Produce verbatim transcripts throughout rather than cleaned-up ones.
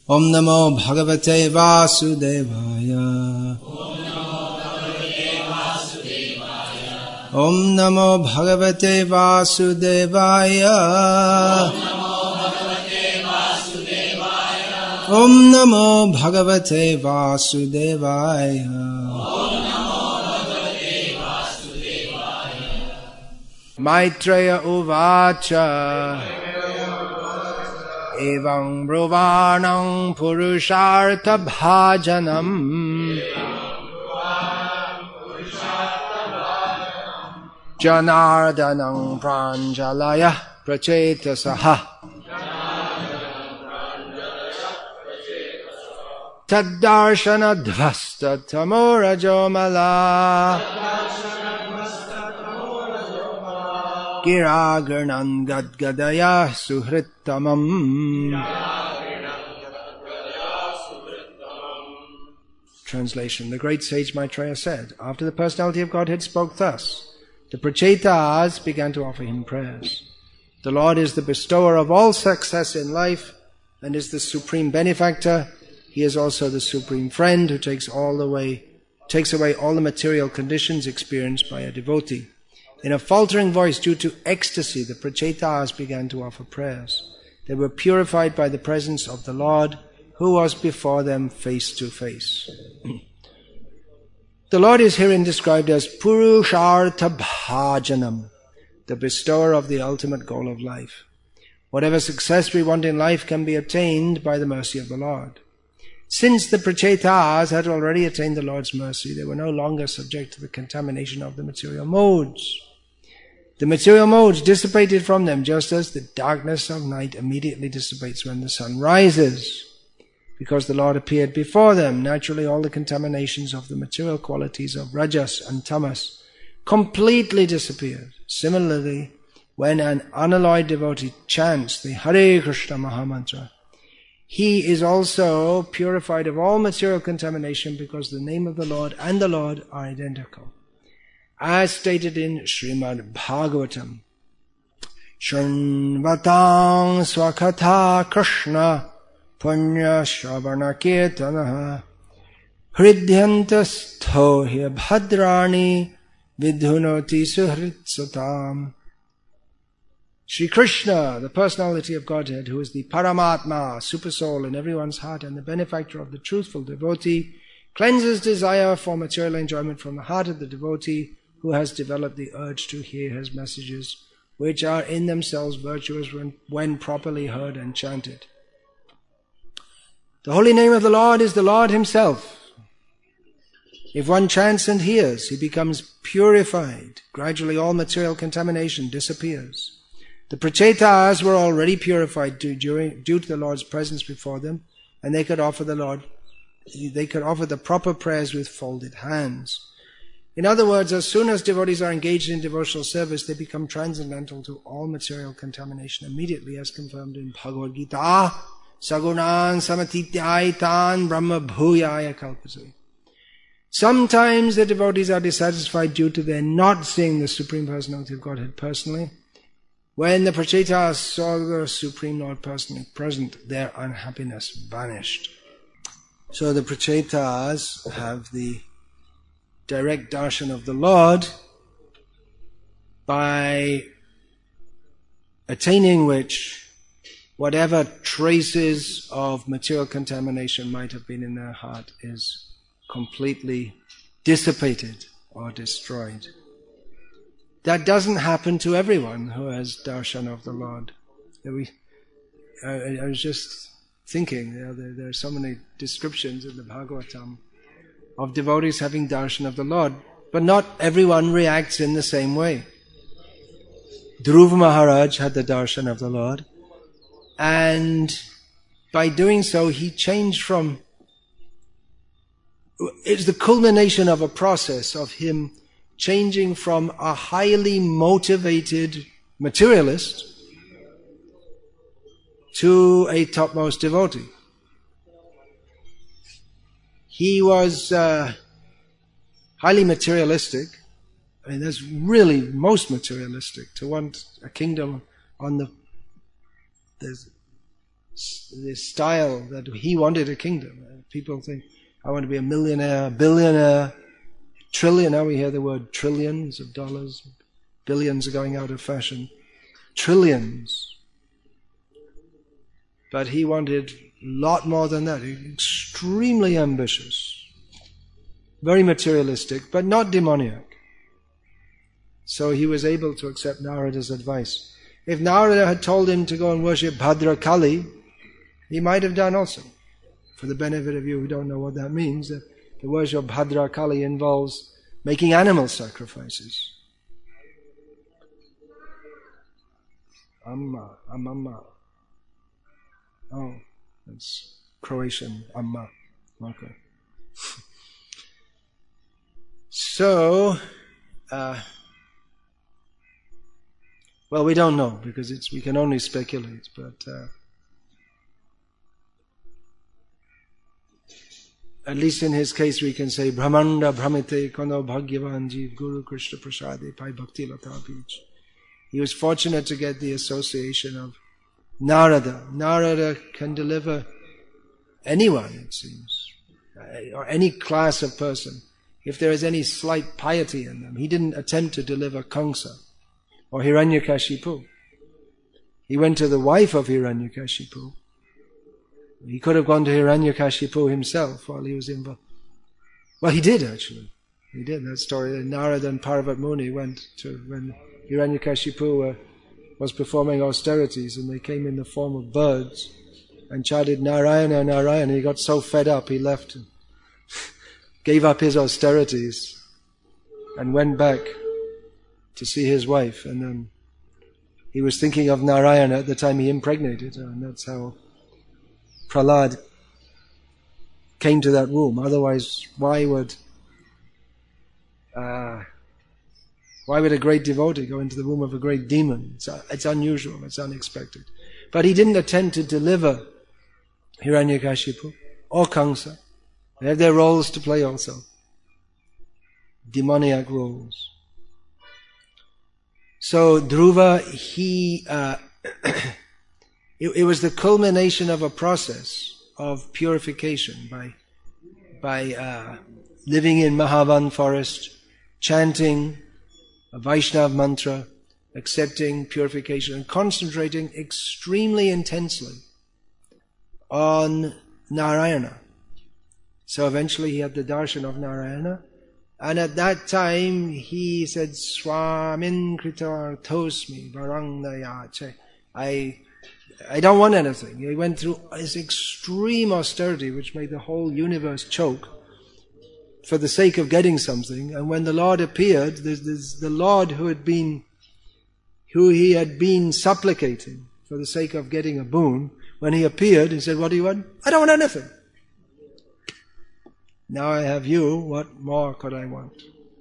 Om Namo Bhagavate Vasudevaya. Om Namo Bhagavate Vasudevaya. Om Namo Bhagavate Vasudevaya. Maitreya Uvacha. Evam Brovanam Purushartha Bhajanam. Janardanam Pranjalaya Prachetasaha. Taddarshana Dvasta Tamorajomala. Giragirnan Gadgadaya Suhrittamam. Translation. The great sage Maitreya said, after the personality of Godhead spoke thus, the Prachetas began to offer him prayers. The Lord is the bestower of all success in life and is the supreme benefactor. He is also the supreme friend who takes all the way, takes away all the material conditions experienced by a devotee. In a faltering voice, due to ecstasy, the Prachetas began to offer prayers. They were purified by the presence of the Lord, who was before them face to face. The Lord is herein described as Purushartha Bhajanam, the bestower of the ultimate goal of life. Whatever success we want in life can be attained by the mercy of the Lord. Since the Prachetas had already attained the Lord's mercy, they were no longer subject to the contamination of the material modes. The material modes dissipated from them, just as the darkness of night immediately dissipates when the sun rises. Because the Lord appeared before them, naturally all the contaminations of the material qualities of Rajas and Tamas completely disappeared. Similarly, when an unalloyed devotee chants the Hare Krishna Mahamantra, he is also purified of all material contamination because the name of the Lord and the Lord are identical. As stated in Srimad Bhagavatam, Shrunvatang Swakatha Krishna Punya Shravana Kirtanaha Hridyantasto hi bhadrani vidhunoti suhritsatam. Shri Krishna, the personality of Godhead, who is the Paramatma, super soul in everyone's heart and the benefactor of the truthful devotee, cleanses desire for material enjoyment from the heart of the devotee who has developed the urge to hear his messages, which are in themselves virtuous when, when properly heard and chanted. The holy name of the Lord is the Lord himself. If one chants and hears, he becomes purified. Gradually all material contamination disappears. The Prachetas were already purified due, during, due to the Lord's presence before them, and they could offer the Lord, they could offer the proper prayers with folded hands. In other words, as soon as devotees are engaged in devotional service, they become transcendental to all material contamination immediately, as confirmed in Bhagavad Gita. Sagunan samatityaitan brahma bhuyaya kalpase. Sometimes the devotees are dissatisfied due to their not seeing the Supreme Personality of Godhead personally. When the Prachetas saw the Supreme Lord personally present, their unhappiness vanished. So the Prachetas have the direct darshan of the Lord, by attaining which whatever traces of material contamination might have been in their heart is completely dissipated or destroyed. That doesn't happen to everyone who has darshan of the Lord. We, I, I was just thinking, you know, there, there are so many descriptions in the Bhagavatam of devotees having darshan of the Lord, but not everyone reacts in the same way. Dhruva Maharaj had the darshan of the Lord, and by doing so he changed from, it's the culmination of a process of him changing from a highly motivated materialist to a topmost devotee. He was uh, highly materialistic. I mean, that's really most materialistic, to want a kingdom on the, the the style that he wanted a kingdom. People think, I want to be a millionaire, a billionaire, trillion. Now we hear the word trillions of dollars. Billions are going out of fashion. Trillions. But he wanted a lot more than that. Extremely ambitious. Very materialistic, but not demoniac. So he was able to accept Narada's advice. If Narada had told him to go and worship Bhadra Kali, he might have done also. For the benefit of you who don't know what that means, the, the worship of Bhadra Kali involves making animal sacrifices. Amma, Amma. Oh, that's Croatian, Amma. Okay. So, uh, well, we don't know because it's we can only speculate. But uh, at least in his case, we can say Brahmanda Brahmite Kono Bhagyavan Jeev Guru Krishna Prasade Pai Bhakti Lata Beach. He was fortunate to get the association of Narada. Narada can deliver anyone, it seems, or any class of person. If there is any slight piety in them. He didn't attempt to deliver Kamsa or Hiranyakashipu. He went to the wife of Hiranyakashipu. He could have gone to Hiranyakashipu himself while he was involved. Well, he did actually. He did. That story, Narada and Parvat Muni went to when Hiranyakashipu uh, was performing austerities, and they came in the form of birds and chanted Narayana, Narayana. He got so fed up he left and gave up his austerities and went back to see his wife. And then he was thinking of Narayana at the time he impregnated her, and that's how Prahlad came to that womb. Otherwise, why would uh, why would a great devotee go into the womb of a great demon? It's, it's unusual, it's unexpected. But he didn't attempt to deliver Hiranyakashipu or Kamsa. They have their roles to play also. Demoniac roles. So Dhruva, he, uh, it, it was the culmination of a process of purification by, by uh, living in Mahavan forest, chanting a Vaishnav mantra, accepting purification and concentrating extremely intensely on Narayana. So eventually he had the darshan of Narayana, and at that time he said, Swamin kritarthosmi varandayache. I, I don't want anything. He went through his extreme austerity, which made the whole universe choke, for the sake of getting something. And when the Lord appeared, there's, there's the Lord who had been, who he had been supplicating for the sake of getting a boon, when he appeared, he said, what do you want? I don't want anything. Now I have you, what more could I want?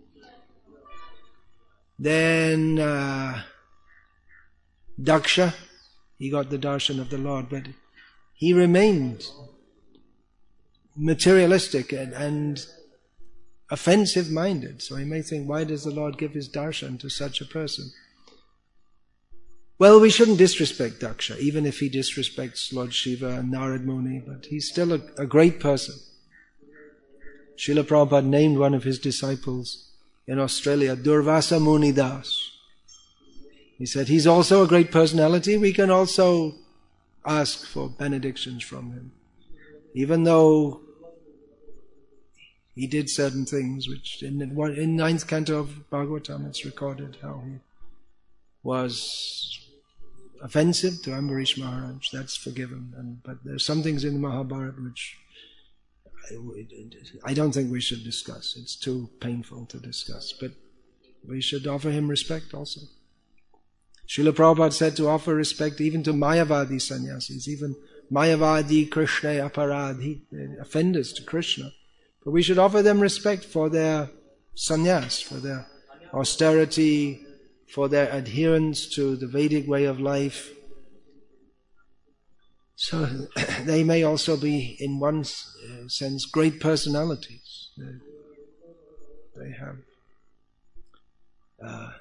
Then uh, Daksha, he got the darshan of the Lord, but he remained materialistic and, and offensive-minded. So he may think, why does the Lord give his darshan to such a person? Well, we shouldn't disrespect Daksha, even if he disrespects Lord Shiva and Narad Muni, but he's still a, a great person. Srila Prabhupada named one of his disciples in Australia, Durvasa Muni Das. He said, he's also a great personality. We can also ask for benedictions from him. Even though he did certain things, which in, in ninth canto of Bhagavatam it's recorded how he was offensive to Ambarish Maharaj. That's forgiven. And, but there's some things in the Mahabharata which I don't think we should discuss. It's too painful to discuss. But we should offer him respect also. Srila Prabhupada said to offer respect even to Mayavadi sannyasis, even Mayavadi Krishna Aparadhi, offenders to Krishna. But we should offer them respect for their sannyas, for their austerity, for their adherence to the Vedic way of life. So they may also be, in one sense, great personalities. They have... Uh,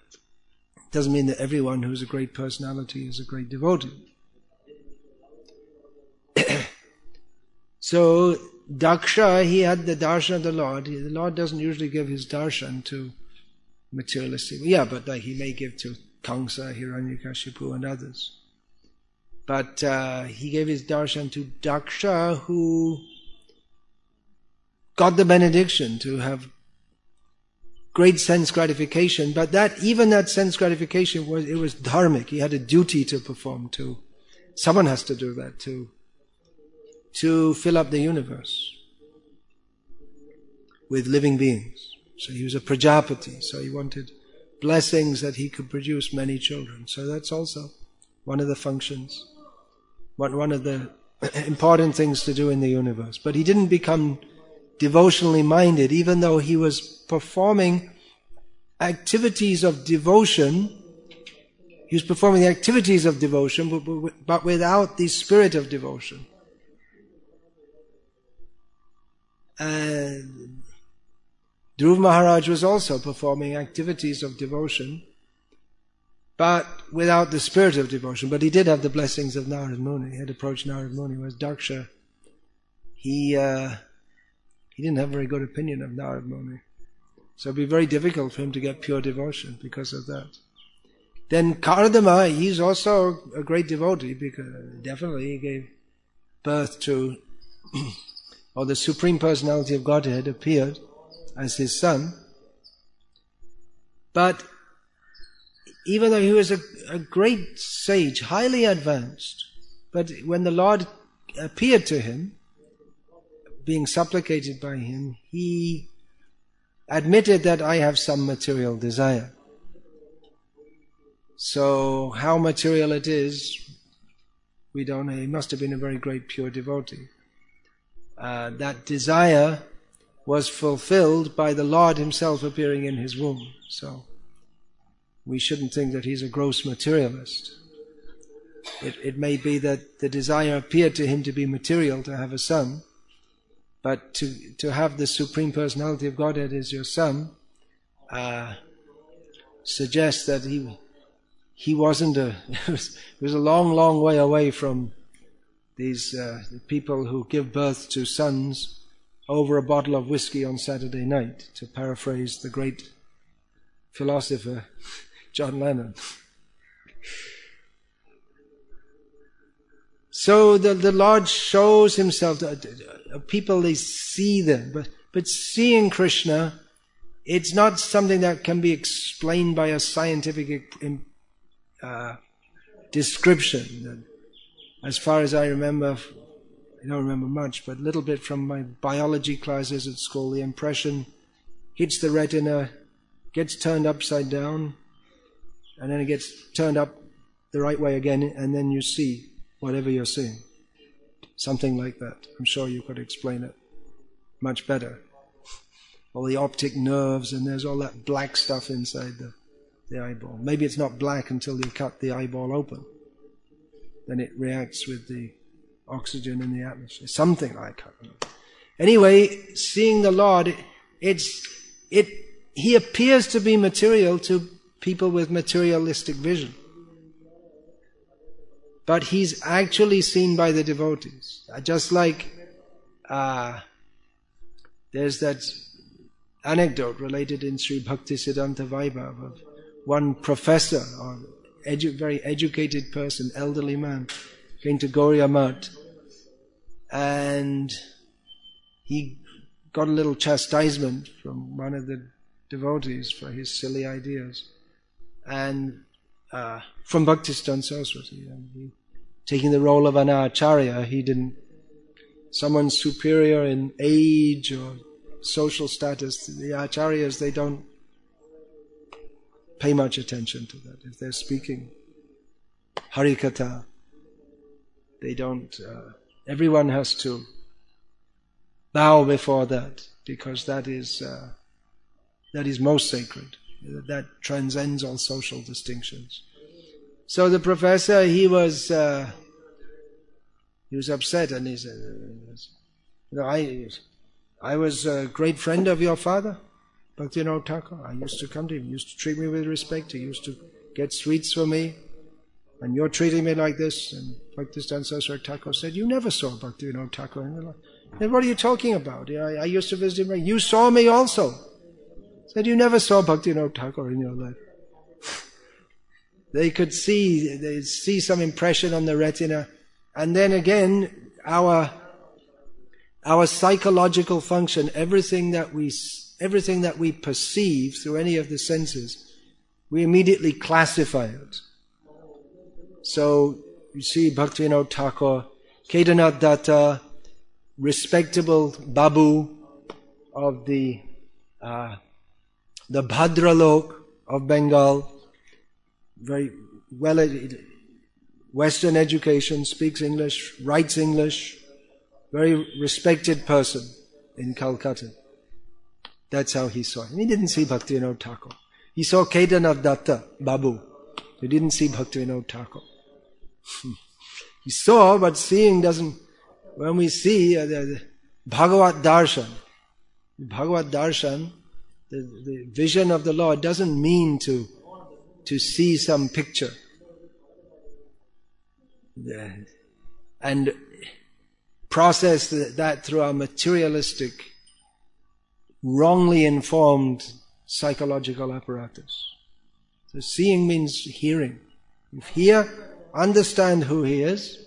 doesn't mean that everyone who's a great personality is a great devotee. So Daksha, he had the darshan of the Lord. The Lord doesn't usually give his darshan to materialistic. Yeah, but like he may give to Kamsa, Hiranyakashipu and others. But uh, he gave his darshan to Daksha, who got the benediction to have great sense gratification. But that even that sense gratification was it was dharmic. He had a duty to perform too. Someone has to do that too. To fill up the universe with living beings. So he was a Prajapati, so he wanted blessings that he could produce many children. So that's also one of the functions, one, one of the important things to do in the universe. But he didn't become devotionally minded, even though he was performing activities of devotion. He was performing the activities of devotion, but, but without the spirit of devotion. And Dhruv Maharaj was also performing activities of devotion, but without the spirit of devotion. But he did have the blessings of Narad Muni. He had approached Narad Muni, whereas Daksha, he uh, he didn't have a very good opinion of Narad Muni. So it'd be very difficult for him to get pure devotion because of that. Then Kardama, he's also a great devotee because definitely he gave birth to, or the Supreme Personality of Godhead appeared as his son. But even though he was a, a great sage, highly advanced, but when the Lord appeared to him, being supplicated by him, he admitted that I have some material desire. So how material it is, we don't know. He must have been a very great pure devotee. Uh, that desire was fulfilled by the Lord himself appearing in his womb. So we shouldn't think that he's a gross materialist. It, it may be that the desire appeared to him to be material, to have a son, but to to have the Supreme Personality of Godhead as your son uh, suggests that he he wasn't a it was, it was a long, long way away from these uh, people who give birth to sons over a bottle of whiskey on Saturday night, to paraphrase the great philosopher John Lennon. So the, the Lord shows himself to uh, people, they see them, but, but seeing Krishna, it's not something that can be explained by a scientific uh, description. As far as I remember, I don't remember much, but a little bit from my biology classes at school, the impression hits the retina, gets turned upside down, and then it gets turned up the right way again, and then you see whatever you're seeing. Something like that. I'm sure you could explain it much better. All the optic nerves, and there's all that black stuff inside the, the eyeball. Maybe it's not black until you cut the eyeball open. Then it reacts with the oxygen in the atmosphere. Something like that. Anyway, seeing the Lord, it's it. He appears to be material to people with materialistic vision. But he's actually seen by the devotees. Just like uh, there's that anecdote related in Sri Bhaktisiddhanta Vaibhava of one professor or edu- very educated person, elderly man, came to Gauriya Math, and he got a little chastisement from one of the devotees for his silly ideas, and uh, from Bhaktisiddhanta Saraswati. And he, taking the role of an acharya, he didn't, someone superior in age or social status, the acharyas, they don't pay much attention to that. If they're speaking Harikatha, they don't, uh, everyone has to bow before that, because that is uh, that is most sacred. That transcends all social distinctions. So the professor, he was uh, he was upset, and he said, "You know, I I was a great friend of your father, Bhaktivinoda Thakur. I used to come to him. He used to treat me with respect. He used to get sweets for me. and you're treating me like this. And Bhaktisiddhanta Saraswati Thakur said, you never saw Bhaktivinoda Thakur in your life. Then what are you talking about? I, I used to visit him. You saw me also. Said, you never saw Bhaktivinoda Thakur in your life. They could see, they see some impression on the retina. And then again, our, our psychological function, everything that we, everything that we perceive through any of the senses, we immediately classify it. So, you see Bhaktivinoda Thakur, Kedarnath Datta, respectable Babu of the, uh, the Bhadralok of Bengal, very well Western education, speaks English, writes English, very respected person in Calcutta. That's how he saw him. He didn't see Bhaktivinoda Thakur. He saw Kedarnath Datta, Babu. He didn't see Bhaktivinoda Thakur. He saw, but seeing doesn't, when we see uh, the, the Bhagavat Darshan, Bhagavat Darshan, the, the vision of the Lord doesn't mean to to see some picture and process that through our materialistic, wrongly informed psychological apparatus. So seeing means hearing. If hear, understand who he is,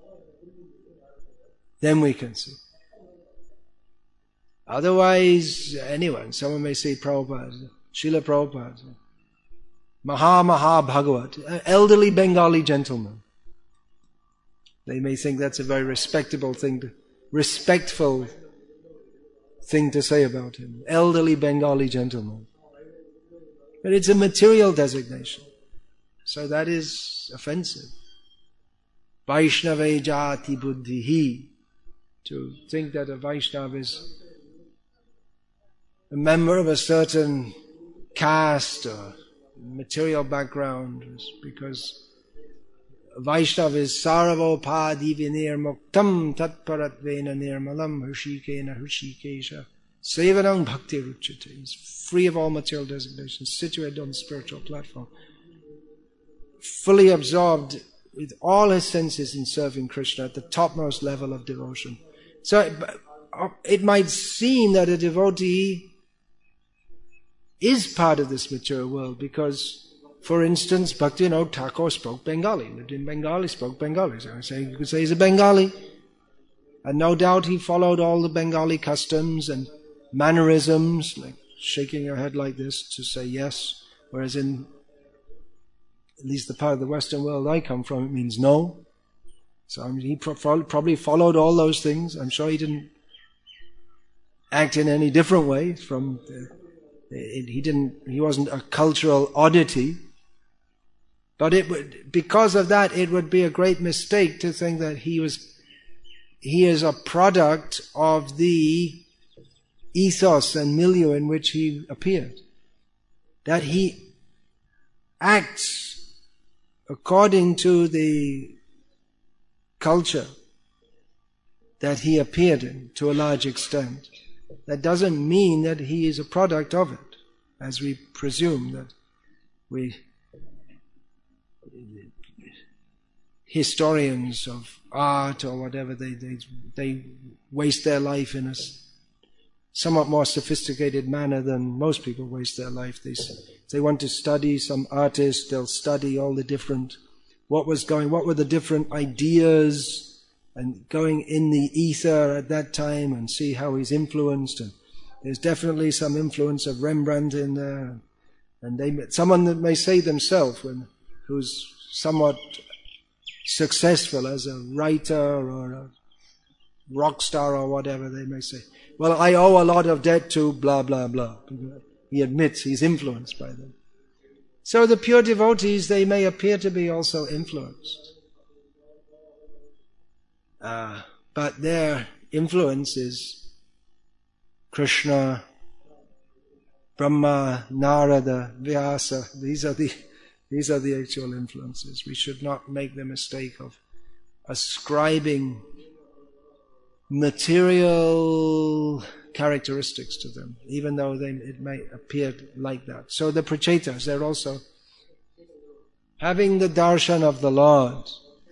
then we can see. Otherwise, anyone, someone may say Prabhupada, Srila Prabhupada, Maha Maha Bhagavat, an elderly Bengali gentleman. They may think that's a very respectable thing, to, respectful thing to say about him. Elderly Bengali gentleman. But it's a material designation. So that is offensive. Vaishnava jati buddhihi. To think that a Vaishnava is a member of a certain caste or material background, because Vaishnava is saravopadhi vinir muktam tatparatvena nirmalam hushikena hushikesha sevanam bhakti ruchate. He's free of all material designations, situated on the spiritual platform, fully absorbed with all his senses in serving Krishna at the topmost level of devotion. So it, it might seem that a devotee is part of this material world because, for instance, Bhaktivinoda Thakur spoke Bengali, lived in Bengali, spoke Bengali. So I say, you could say he's a Bengali. And no doubt he followed all the Bengali customs and mannerisms, like shaking your head like this to say yes, whereas in at least the part of the Western world I come from, it means no. So I mean, he pro- probably followed all those things. I'm sure he didn't act in any different way from the, it, he didn't, he wasn't a cultural oddity. But it would, because of that, it would be a great mistake to think that he was, he is a product of the ethos and milieu in which he appeared. That he acts according to the culture that he appeared in to a large extent. That doesn't mean that he is a product of it, as we presume that we historians of art or whatever, they they, they waste their life in a somewhat more sophisticated manner than most people waste their life. They, if they want to study some artist, they'll study all the different, what was going, what were the different ideas and going in the ether at that time and see how he's influenced. And there's definitely some influence of Rembrandt in there. And they, someone that may say themselves, when, who's somewhat successful as a writer or a rock star or whatever, they may say, well, I owe a lot of debt to blah, blah, blah. He admits he's influenced by them. So the pure devotees, they may appear to be also influenced. Uh, but their influence is Krishna, Brahma, Narada, Vyasa. These are the these are the actual influences. We should not make the mistake of ascribing material characteristics to them, even though they, it may appear like that. So the Prachetas, they're also having the darshan of the Lord.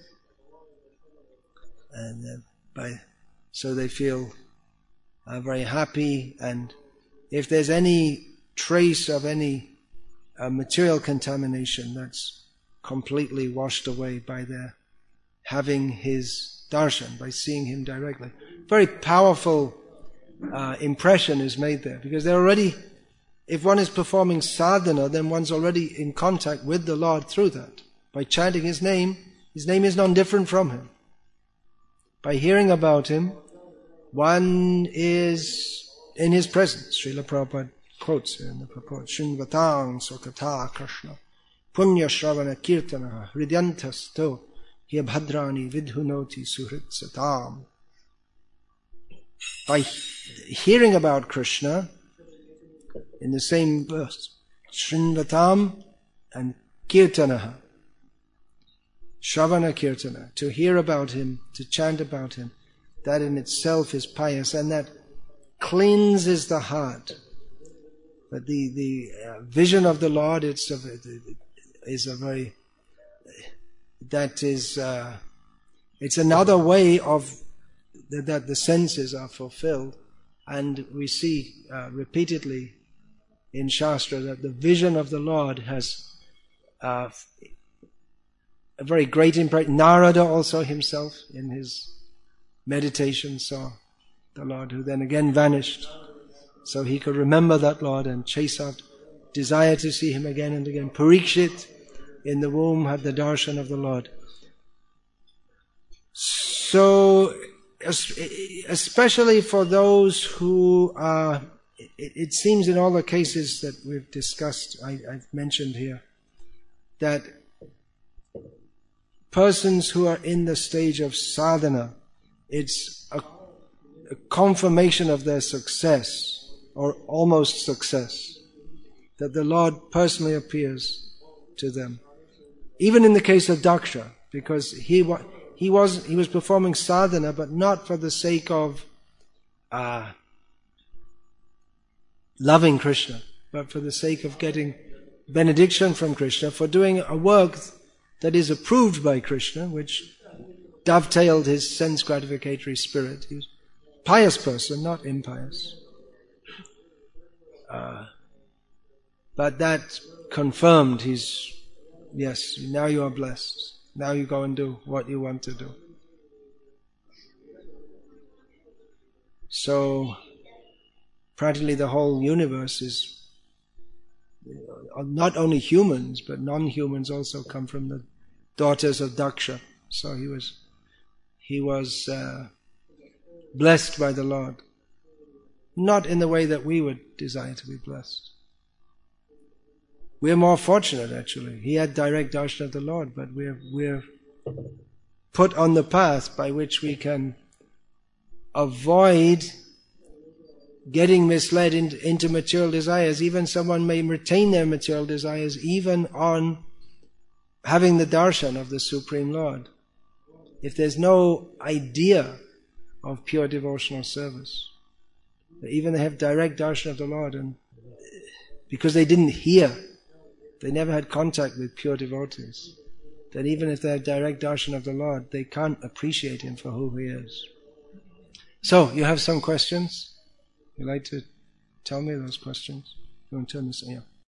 And uh, by, so they feel uh, very happy, and if there's any trace of any uh, material contamination, that's completely washed away by their having his darshan, by seeing him directly. Very powerful uh, impression is made there, because they're already, if one is performing sadhana, then one's already in contact with the Lord through that. By chanting his name, his name is non-different from him. By hearing about him, one is in his presence. Srila Prabhupada quotes here in the purport, Srinvatang Sokata Krishna Punya Shravana Kirtana Hridyantasto Hyabhadrani Vidhunoti Suhrit Satam. By hearing about Krishna, in the same verse, Srinvatam and Kirtanaha, Shravana Kirtana, to hear about him, to chant about him, that in itself is pious, and that cleanses the heart. But the the uh, vision of the Lord, it's a, is a very, that is, uh, it's another way of the, that the senses are fulfilled, and we see uh, repeatedly in Shastra that the vision of the Lord has uh, a very great impression. Narada also himself in his meditation saw the Lord, who then again vanished. So he could remember that Lord and chase out desire to see him again and again. Parikshit in the womb had the darshan of the Lord. So, especially for those who are, it, it seems in all the cases that we've discussed, I, I've mentioned here, that persons who are in the stage of sadhana, it's a, a confirmation of their success, or almost success, that the Lord personally appears to them. Even in the case of Daksha, because he wa- he was he was performing sadhana, but not for the sake of uh, loving Krishna, but for the sake of getting benediction from Krishna, for doing a work that is approved by Krishna, which dovetailed his sense gratificatory spirit. He was a pious person, not impious. Uh, but that confirmed his, yes, now you are blessed. Now you go and do what you want to do. So, practically the whole universe is, not only humans, but non-humans also come from the daughters of Daksha. So he was, he was uh, blessed by the Lord. Not in the way that we would desire to be blessed. We're more fortunate, actually. He had direct darshan of the Lord, but we're we're put on the path by which we can avoid getting misled in, into material desires. Even someone may retain their material desires even on having the darshan of the Supreme Lord. If there's no idea of pure devotional service, even they have direct darshan of the Lord, and because they didn't hear, they never had contact with pure devotees, that even if they have direct darshan of the Lord, they can't appreciate him for who he is. So, you have some questions? You'd like to tell me those questions? You want to turn this on? Yeah.